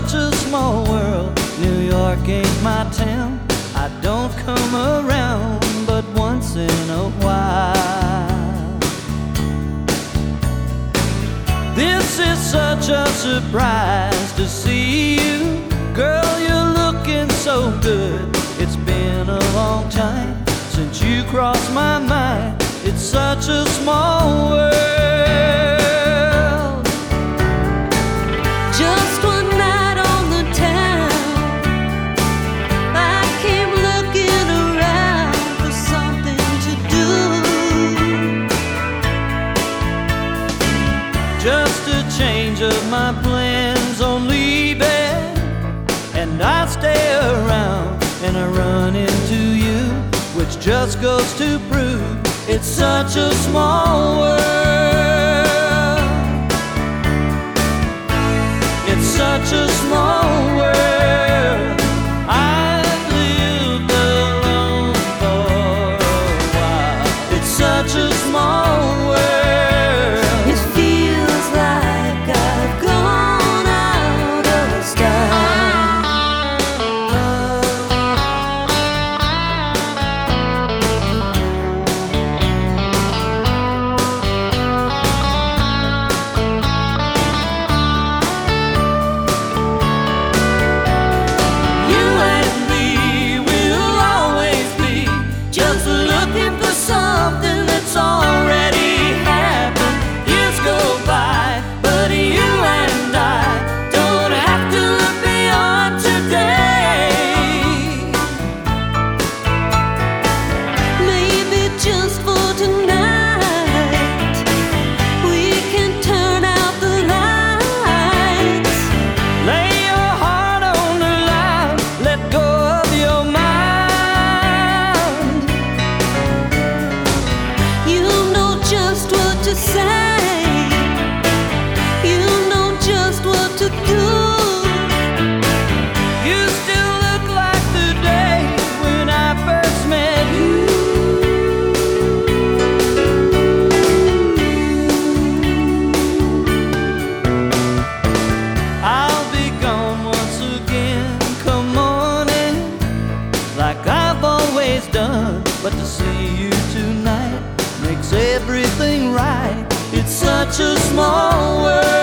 such a small world. New York ain't my town. I don't come around but once in a while. This is such a surprise to see you. Girl, you're looking so good. It's been a long time since you crossed my mind. It's such a small world. Just one night on the town, I came looking around for something to do. Just a change of my plans on leaving, and I stay around and I run into you, which just goes to prove it's such a small world. It's such a small world. I've lived alone for a while. It's such a small world. It feels like I've gone out of style. Something that's already happened. Years go by, but you and I don't have to look beyond today. Maybe just for tonight, we can turn out the lights. Lay your heart on the line, let go of your mind. Just what to say, you know just what to do. You still look like the day when I first met you. I'll be gone once again, come morning, like I've always done. But to see you tonight makes everything right. It's such a small world.